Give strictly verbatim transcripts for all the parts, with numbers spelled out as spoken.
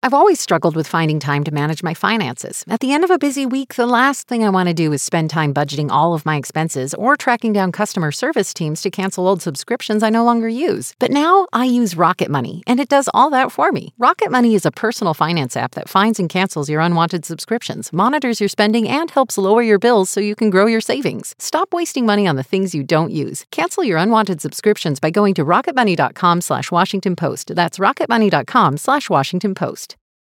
I've always struggled with finding time to manage my finances. At the end of a busy week, the last thing I want to do is spend time budgeting all of my expenses or tracking down customer service teams to cancel old subscriptions I no longer use. But now I use Rocket Money, and it does all that for me. Rocket Money is a personal finance app that finds and cancels your unwanted subscriptions, monitors your spending, and helps lower your bills so you can grow your savings. Stop wasting money on the things you don't use. Cancel your unwanted subscriptions by going to rocketmoney.com slash Washington Post. That's rocketmoney.com slash Washington Post.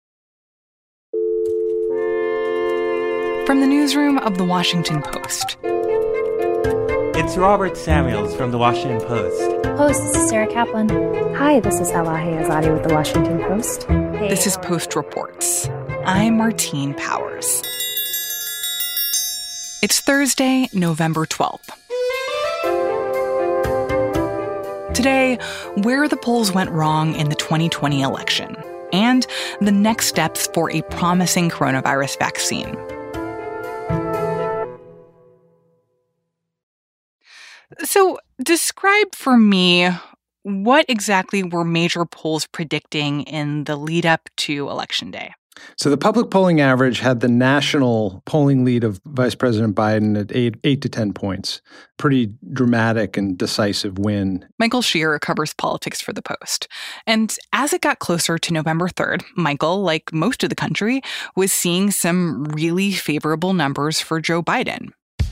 From the newsroom of The Washington Post. It's Robert Samuels from The Washington Post. Post, this is Sarah Kaplan. Hi, this is Salahi Azadi with The Washington Post. Hey, This is Post Reports. I'm Martine Powers. It's Thursday, November twelfth. Today, where the polls went wrong in the twenty twenty election, and the next steps for a promising coronavirus vaccine. So, describe for me what exactly were major polls predicting in the lead up to Election Day? So the public polling average had the national polling lead of Vice President Biden at eight, eight to ten points. Pretty dramatic and decisive win. Michael Shear covers politics for The Post. And as it got closer to November third, Michael, like most of the country, was seeing some really favorable numbers for Joe Biden.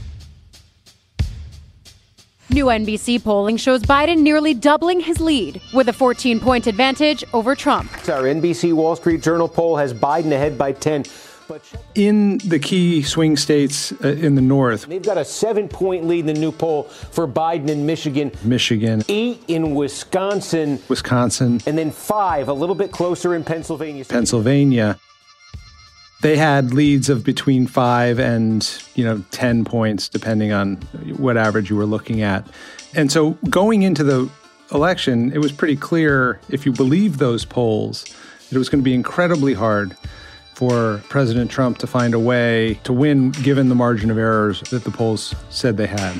New N B C polling shows Biden nearly doubling his lead with a fourteen-point advantage over Trump. Our N B C Wall Street Journal poll has Biden ahead by ten. But in the key swing states uh, in the north, they've got a seven-point lead in the new poll for Biden in Michigan. Michigan. Eight in Wisconsin. Wisconsin. And then five, a little bit closer in Pennsylvania. Pennsylvania. They had leads of between five and, you know, ten points, depending on what average you were looking at. And so going into the election, it was pretty clear, if you believe those polls, that it was going to be incredibly hard for President Trump to find a way to win, given the margin of errors that the polls said they had.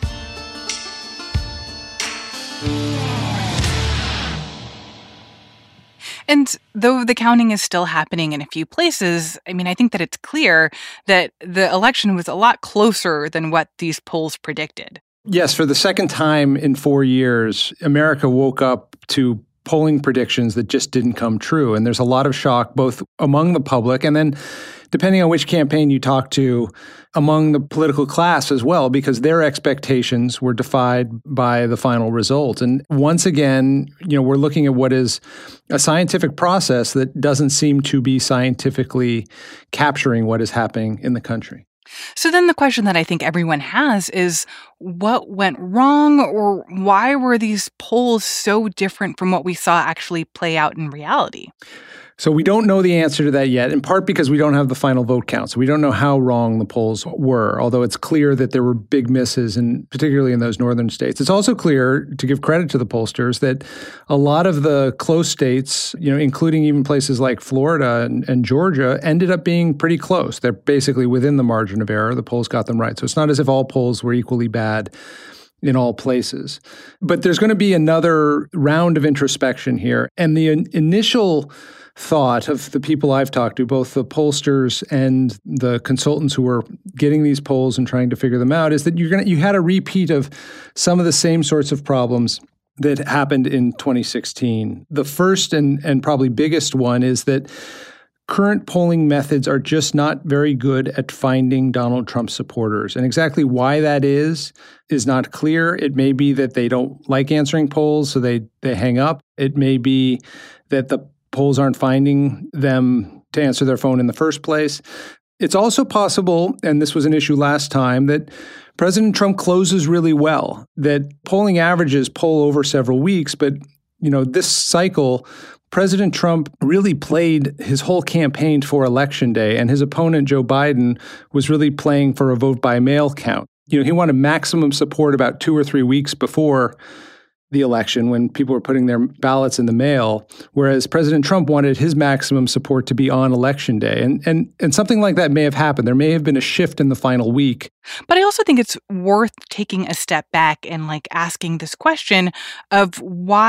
And though the counting is still happening in a few places, I mean, I think that it's clear that the election was a lot closer than what these polls predicted. Yes, for the second time in four years, America woke up to polling predictions that just didn't come true. And there's a lot of shock, both among the public and then, depending on which campaign you talk to, among the political class as well, because their expectations were defied by the final result. And once again, you know, we're looking at what is a scientific process that doesn't seem to be scientifically capturing what is happening in the country. So then the question that I think everyone has is, what went wrong, or why were these polls so different from what we saw actually play out in reality? So we don't know the answer to that yet, in part because we don't have the final vote count. So we don't know how wrong the polls were, although it's clear that there were big misses, and particularly in those northern states. It's also clear, to give credit to the pollsters, that a lot of the close states, you know, including even places like Florida and, and Georgia, ended up being pretty close. They're basically within the margin of error. The polls got them right. So it's not as if all polls were equally bad in all places. But there's going to be another round of introspection here. And the in- initial thought of the people I've talked to, both the pollsters and the consultants who were getting these polls and trying to figure them out, is that you're going to, you had a repeat of some of the same sorts of problems that happened in twenty sixteen. The first and, and probably biggest one is that current polling methods are just not very good at finding Donald Trump supporters. And exactly why that is, is not clear. It may be that they don't like answering polls, so they, they hang up. It may be that the polls aren't finding them to answer their phone in the first place. It's also possible, and this was an issue last time, that President Trump closes really well, that polling averages poll over several weeks, but you know, this cycle, President Trump really played his whole campaign for Election Day, and his opponent, Joe Biden, was really playing for a vote by mail count. You know, he wanted maximum support about two or three weeks before the election, when people were putting their ballots in the mail, whereas President Trump wanted his maximum support to be on Election Day. And and and something like that may have happened. There may have been a shift in the final week. But I also think it's worth taking a step back and like asking this question of why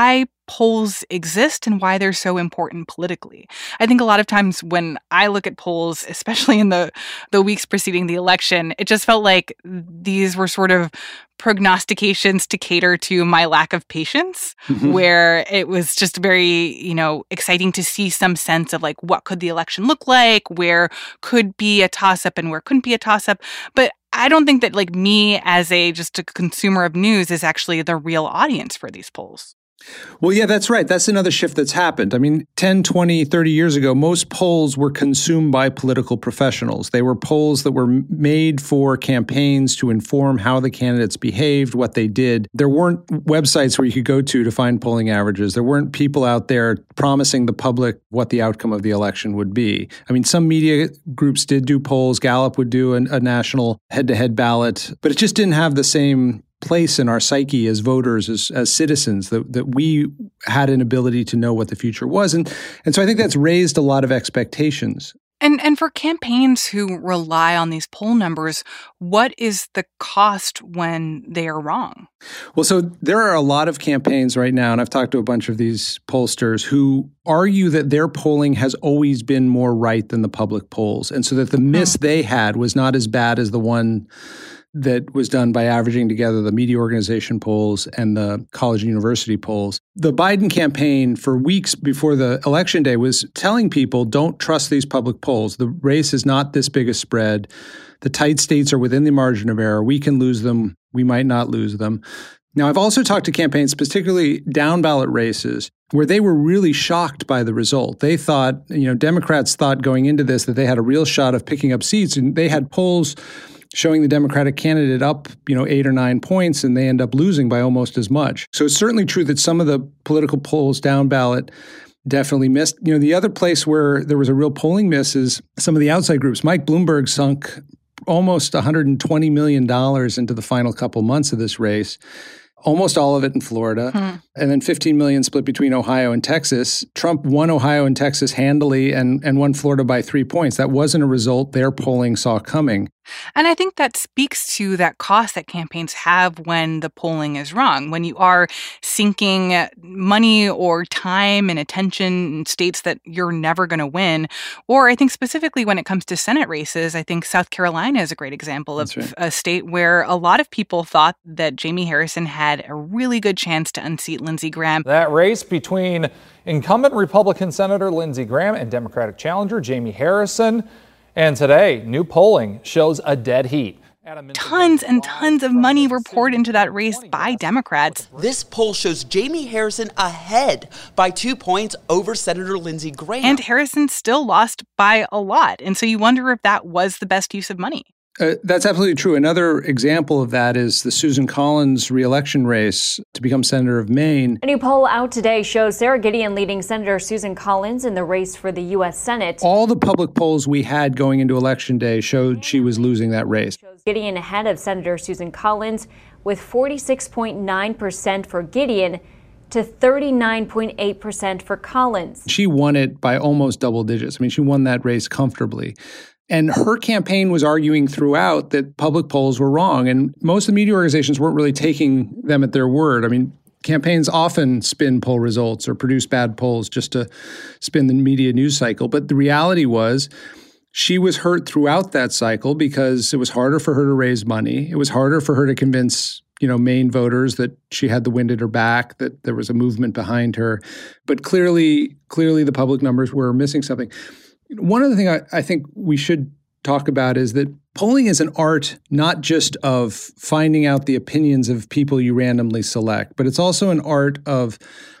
polls exist and why they're so important politically. I think a lot of times when I look at polls, especially in the, the weeks preceding the election, it just felt like these were sort of prognostications to cater to my lack of patience, mm-hmm. where it was just very, you know, exciting to see some sense of like, what could the election look like? Where could be a toss-up and where couldn't be a toss-up? But I don't think that like me as a just a consumer of news is actually the real audience for these polls. Well, yeah, that's right. That's another shift that's happened. I mean, ten, twenty, thirty years ago, most polls were consumed by political professionals. They were polls that were made for campaigns to inform how the candidates behaved, what they did. There weren't websites where you could go to to find polling averages. There weren't people out there promising the public what the outcome of the election would be. I mean, some media groups did do polls. Gallup would do an, a national head-to-head ballot, but it just didn't have the same place in our psyche as voters, as, as citizens, that, that we had an ability to know what the future was. And, and so I think that's raised a lot of expectations. And and for campaigns who rely on these poll numbers, what is the cost when they are wrong? Well, so there are a lot of campaigns right now, and I've talked to a bunch of these pollsters who argue that their polling has always been more right than the public polls. And so that the miss hmm. they had was not as bad as the one that was done by averaging together the media organization polls and the college and university polls. The Biden campaign for weeks before the election day was telling people, don't trust these public polls. The race is not this big a spread. The tight states are within the margin of error. We can lose them. We might not lose them. Now, I've also talked to campaigns, particularly down ballot races, where they were really shocked by the result. They thought, you know, Democrats thought going into this that they had a real shot of picking up seats, and they had polls showing the Democratic candidate up, you know, eight or nine points, and they end up losing by almost as much. So it's certainly true that some of the political polls down ballot definitely missed. You know, the other place where there was a real polling miss is some of the outside groups. Mike Bloomberg sunk almost one hundred twenty million dollars into the final couple months of this race. Almost all of it in Florida, hmm. and then fifteen million dollars split between Ohio and Texas. Trump won Ohio and Texas handily and, and won Florida by three points. That wasn't a result their polling saw coming. And I think that speaks to that cost that campaigns have when the polling is wrong, when you are sinking money or time and attention in states that you're never going to win. Or I think specifically when it comes to Senate races, I think South Carolina is a great example of right. a state where a lot of people thought that Jamie Harrison had a really good chance to unseat Lindsey Graham. That race between incumbent Republican Senator Lindsey Graham and Democratic challenger Jamie Harrison. And today, new polling shows a dead heat. Tons and tons of money were poured into that race by Democrats. This poll shows Jamie Harrison ahead by two points over Senator Lindsey Graham. And Harrison still lost by a lot. And so you wonder if that was the best use of money. Uh, that's absolutely true. Another example of that is the Susan Collins re-election race to become Senator of Maine. A new poll out today shows Sarah Gideon leading Senator Susan Collins in the race for the U S Senate. All the public polls we had going into Election Day showed she was losing that race. Gideon ahead of Senator Susan Collins with forty-six point nine percent for Gideon to thirty-nine point eight percent for Collins. She won it by almost double digits. I mean, she won that race comfortably. And her campaign was arguing throughout that public polls were wrong. And most of the media organizations weren't really taking them at their word. I mean, campaigns often spin poll results or produce bad polls just to spin the media news cycle. But the reality was she was hurt throughout that cycle because it was harder for her to raise money. It was harder for her to convince, you know, Maine voters that she had the wind at her back, that there was a movement behind her. But clearly, clearly the public numbers were missing something. One other thing I, I think we should talk about is that polling is an art not just of finding out the opinions of people you randomly select, but it's also an art of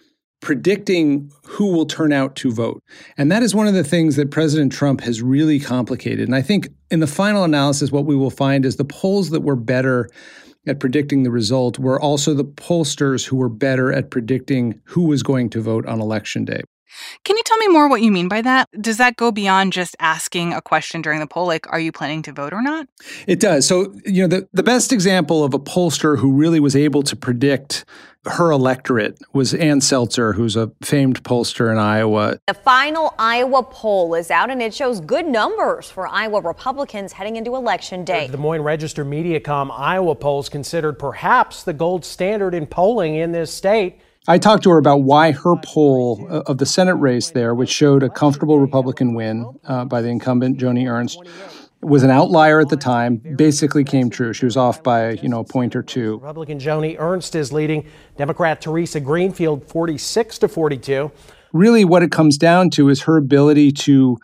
predicting who will turn out to vote. And that is one of the things that President Trump has really complicated. And I think in the final analysis, what we will find is the polls that were better at predicting the result were also the pollsters who were better at predicting who was going to vote on Election Day. Can you tell me more what you mean by that? Does that go beyond just asking a question during the poll, like, are you planning to vote or not? It does. So, you know, the, the best example of a pollster who really was able to predict her electorate was Ann Seltzer, who's a famed pollster in Iowa. The final Iowa poll is out, and it shows good numbers for Iowa Republicans heading into Election Day. The Des Moines Register Mediacom Iowa polls considered perhaps the gold standard in polling in this state. I talked to her about why her poll of the Senate race there, which showed a comfortable Republican win uh, by the incumbent Joni Ernst, was an outlier at the time, basically came true. She was off by, you know, a point or two. Republican Joni Ernst is leading Democrat Teresa Greenfield forty-six to forty-two. Really what it comes down to is her ability to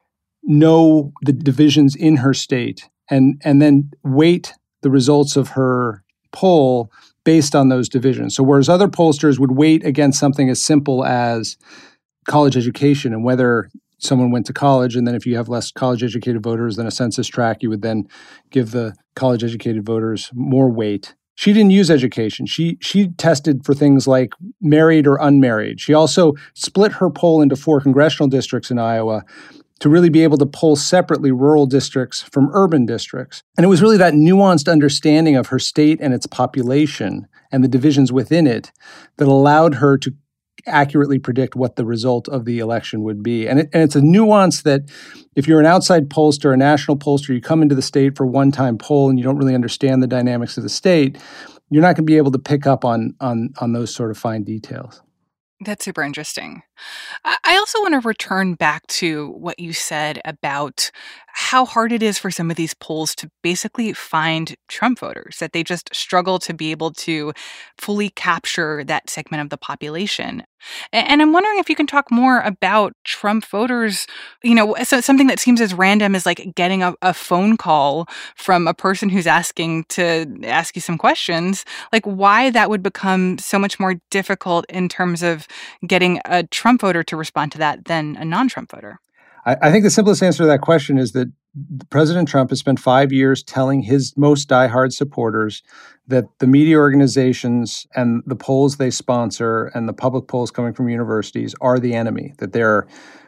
know the divisions in her state and, and then weight the results of her poll based on those divisions. So whereas other pollsters would weight against something as simple as college education and whether someone went to college, and then if you have less college-educated voters than a census tract, you would then give the college-educated voters more weight. She didn't use education. She she tested for things like married or unmarried. She also split her poll into four congressional districts in Iowa to really be able to poll separately rural districts from urban districts. And it was really that nuanced understanding of her state and its population and the divisions within it that allowed her to accurately predict what the result of the election would be. And, it, and it's a nuance that if you're an outside pollster, a national pollster, you come into the state for a one-time poll and you don't really understand the dynamics of the state, you're not going to be able to pick up on, on, on those sort of fine details. That's super interesting. I also want to return back to what you said about how hard it is for some of these polls to basically find Trump voters, that they just struggle to be able to fully capture that segment of the population. And I'm wondering if you can talk more about Trump voters, you know, so something that seems as random as like getting a, a phone call from a person who's asking to ask you some questions, like why that would become so much more difficult in terms of getting a Trump voter to respond to that than a non-Trump voter. I, I think the simplest answer to that question is that President Trump has spent five years telling his most diehard supporters that the media organizations and the polls they sponsor and the public polls coming from universities are the enemy, that they're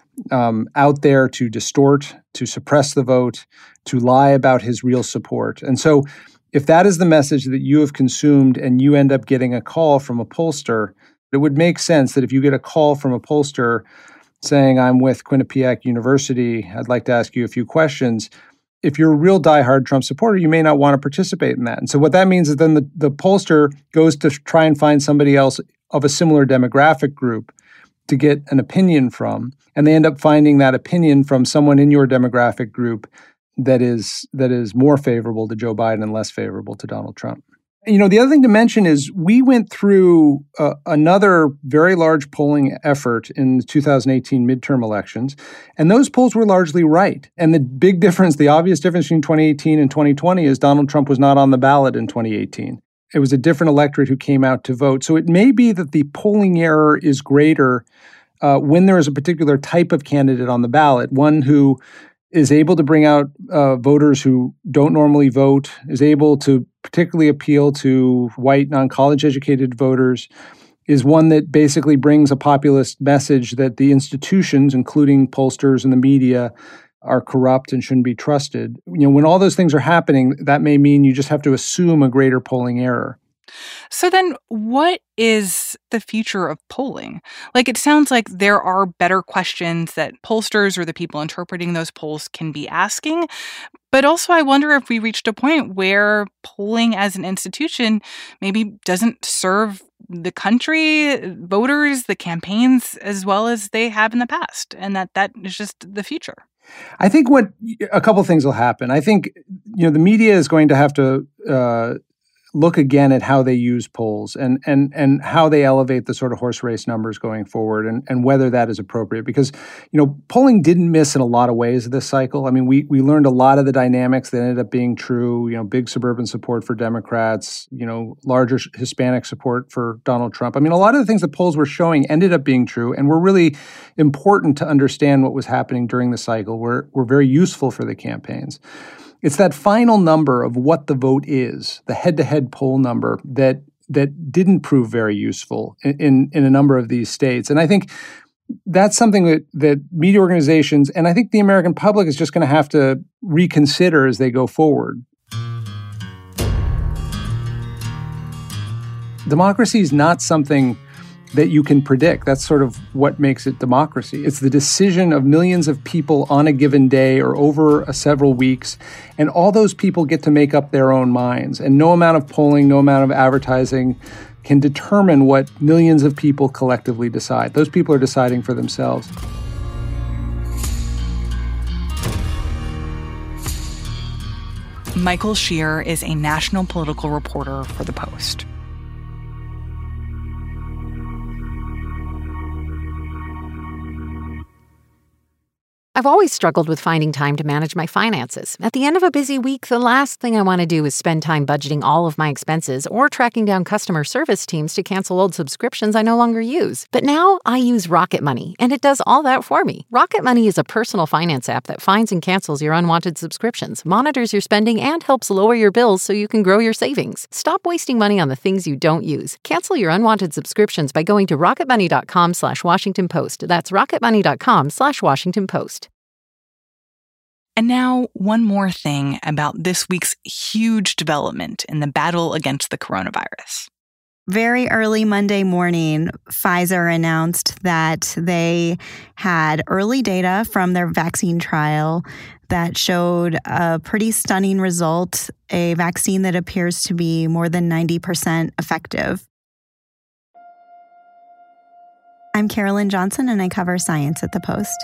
um, out there to distort, to suppress the vote, to lie about his real support. And so if that is the message that you have consumed and you end up getting a call from a pollster, it would make sense that if you get a call from a pollster saying, I'm with Quinnipiac University, I'd like to ask you a few questions. If you're a real diehard Trump supporter, you may not want to participate in that. And so what that means is then the, the pollster goes to try and find somebody else of a similar demographic group to get an opinion from. And they end up finding that opinion from someone in your demographic group that is that is more favorable to Joe Biden and less favorable to Donald Trump. You know, the other thing to mention is we went through uh, another very large polling effort in the two thousand eighteen midterm elections, and those polls were largely right. And the big difference, the obvious difference between twenty eighteen and twenty twenty is Donald Trump was not on the ballot in twenty eighteen. It was a different electorate who came out to vote. So it may be that the polling error is greater uh, when there is a particular type of candidate on the ballot, one who is able to bring out uh, voters who don't normally vote, is able to particularly appeal to white, non-college educated voters, is one that basically brings a populist message that the institutions, including pollsters and the media, are corrupt and shouldn't be trusted. You know, when all those things are happening, that may mean you just have to assume a greater polling error. So then what is the future of polling? Like, it sounds like there are better questions that pollsters or the people interpreting those polls can be asking. But also, I wonder if we reached a point where polling as an institution maybe doesn't serve the country, voters, the campaigns as well as they have in the past, and that that is just the future. I think what a couple of things will happen. I think, you know, the media is going to have to uh, look again at how they use polls and and and how they elevate the sort of horse race numbers going forward, and, and whether that is appropriate. Because, you know, polling didn't miss in a lot of ways this cycle. I mean, we we learned a lot of the dynamics that ended up being true. You know, big suburban support for Democrats, you know, larger Hispanic support for Donald Trump. I mean, a lot of the things the polls were showing ended up being true and were really important to understand what was happening during the cycle, were, were very useful for the campaigns. It's that final number of what the vote is, the head-to-head poll number, that that didn't prove very useful in, in, in a number of these states. And I think that's something that, that media organizations and I think the American public is just going to have to reconsider as they go forward. Democracy is not something that you can predict. That's sort of what makes it democracy. It's the decision of millions of people on a given day or over a several weeks, and all those people get to make up their own minds. And no amount of polling, no amount of advertising can determine what millions of people collectively decide. Those people are deciding for themselves. Michael Shear is a national political reporter for The Post. I've always struggled with finding time to manage my finances. At the end of a busy week, the last thing I want to do is spend time budgeting all of my expenses or tracking down customer service teams to cancel old subscriptions I no longer use. But now I use Rocket Money, and it does all that for me. Rocket Money is a personal finance app that finds and cancels your unwanted subscriptions, monitors your spending, and helps lower your bills so you can grow your savings. Stop wasting money on the things you don't use. Cancel your unwanted subscriptions by going to rocketmoney.com slash Washington Post. That's rocketmoney.com slash Washington Post. And now, one more thing about this week's huge development in the battle against the coronavirus. Very early Monday morning, Pfizer announced that they had early data from their vaccine trial that showed a pretty stunning result, a vaccine that appears to be more than ninety percent effective. I'm Carolyn Johnson, and I cover science at The Post.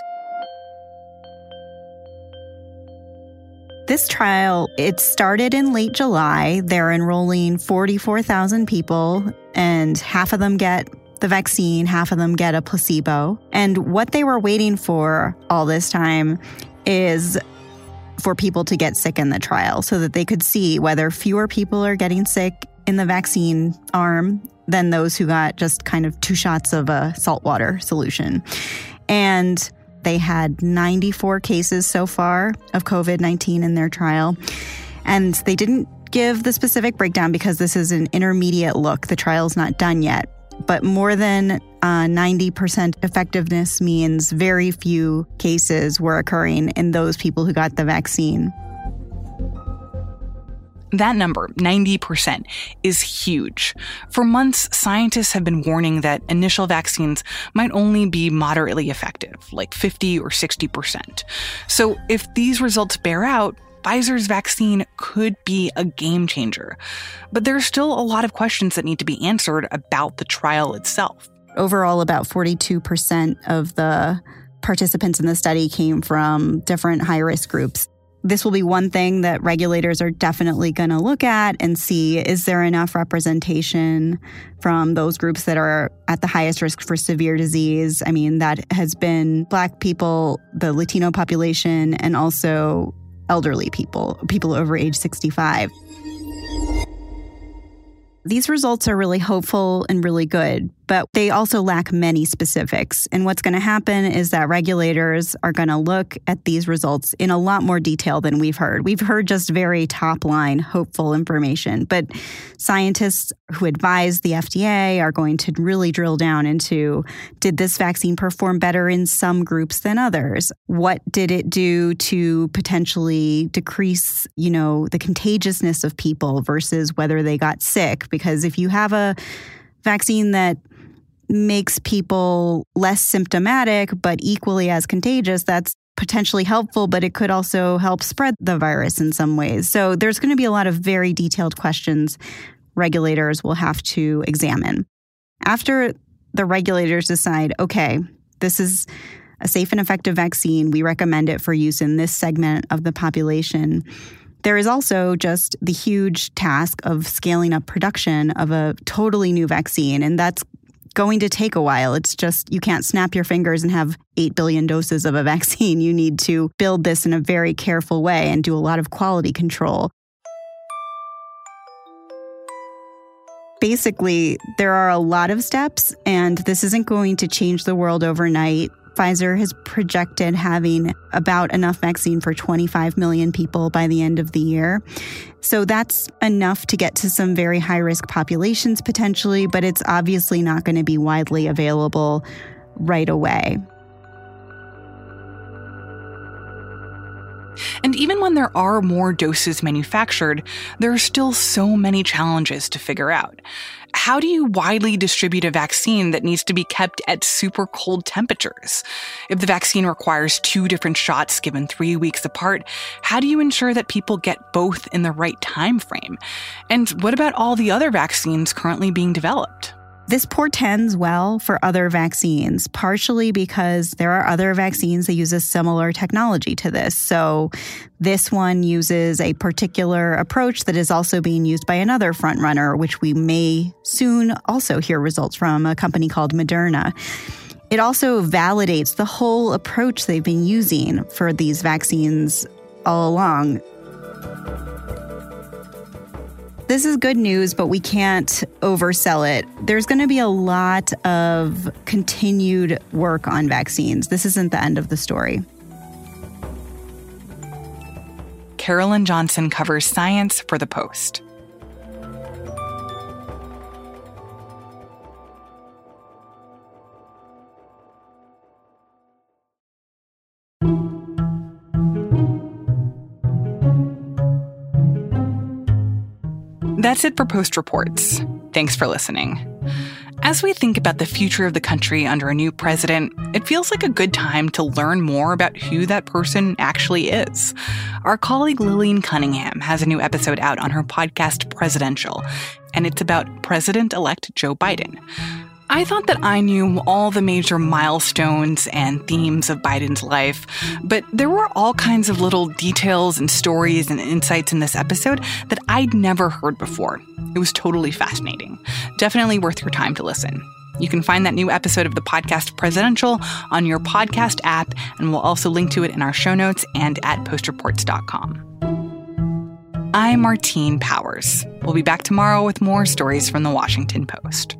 This trial, it started in late July. They're enrolling forty-four thousand people, and half of them get the vaccine, half of them get a placebo. And what they were waiting for all this time is for people to get sick in the trial so that they could see whether fewer people are getting sick in the vaccine arm than those who got just kind of two shots of a saltwater solution. And they had ninety-four cases so far of covid nineteen in their trial. And they didn't give the specific breakdown because this is an intermediate look. The trial's not done yet. But more than uh, ninety percent effectiveness means very few cases were occurring in those people who got the vaccine. That number, ninety percent, is huge. For months, scientists have been warning that initial vaccines might only be moderately effective, like fifty or sixty percent. So if these results bear out, Pfizer's vaccine could be a game changer. But there are still a lot of questions that need to be answered about the trial itself. Overall, about forty-two percent of the participants in the study came from different high-risk groups. This will be one thing that regulators are definitely going to look at and see, is there enough representation from those groups that are at the highest risk for severe disease? I mean, that has been Black people, the Latino population, and also elderly people, people over age sixty-five. These results are really hopeful and really good, but they also lack many specifics. And what's going to happen is that regulators are going to look at these results in a lot more detail than we've heard. We've heard just very top-line, hopeful information, but scientists who advise the F D A are going to really drill down into, did this vaccine perform better in some groups than others? What did it do to potentially decrease, you know, the contagiousness of people versus whether they got sick? Because if you have a vaccine that makes people less symptomatic but equally as contagious, that's potentially helpful, but it could also help spread the virus in some ways. So there's going to be a lot of very detailed questions regulators will have to examine. After the regulators decide, okay, this is a safe and effective vaccine, we recommend it for use in this segment of the population, there is also just the huge task of scaling up production of a totally new vaccine, and that's going to take a while. It's just, you can't snap your fingers and have eight billion doses of a vaccine. You need to build this in a very careful way and do a lot of quality control. Basically, there are a lot of steps, and this isn't going to change the world overnight. Pfizer has projected having about enough vaccine for twenty-five million people by the end of the year. So that's enough to get to some very high-risk populations potentially, but it's obviously not going to be widely available right away. And even when there are more doses manufactured, there are still so many challenges to figure out. how do you widely distribute a vaccine that needs to be kept at super cold temperatures? If the vaccine requires two different shots given three weeks apart, how do you ensure that people get both in the right time frame? And what about all the other vaccines currently being developed? This portends well for other vaccines, partially because there are other vaccines that use a similar technology to this. So this one uses a particular approach that is also being used by another frontrunner, which we may soon also hear results from, a company called Moderna. It also validates the whole approach they've been using for these vaccines all along. This is good news, but we can't oversell it. There's going to be a lot of continued work on vaccines. This isn't the end of the story. Carolyn Johnson covers science for The Post. That's it for Post Reports. Thanks for listening. As we think about the future of the country under a new president, it feels like a good time to learn more about who that person actually is. Our colleague Lillian Cunningham has a new episode out on her podcast Presidential, and it's about President-elect Joe Biden. I thought that I knew all the major milestones and themes of Biden's life, but there were all kinds of little details and stories and insights in this episode that I'd never heard before. It was totally fascinating. Definitely worth your time to listen. You can find that new episode of the podcast Presidential on your podcast app, and we'll also link to it in our show notes and at post reports dot com. I'm Martine Powers. We'll be back tomorrow with more stories from the Washington Post.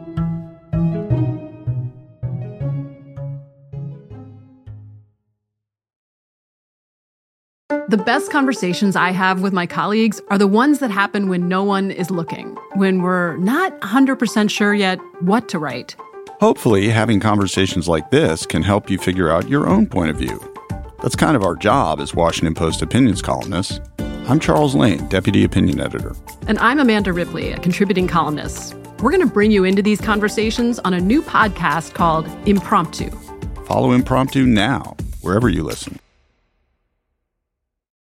The best conversations I have with my colleagues are the ones that happen when no one is looking, when we're not one hundred percent sure yet what to write. Hopefully, having conversations like this can help you figure out your own point of view. That's kind of our job as Washington Post opinions columnists. I'm Charles Lane, Deputy Opinion Editor. And I'm Amanda Ripley, a contributing columnist. We're going to bring you into these conversations on a new podcast called Impromptu. Follow Impromptu now, wherever you listen.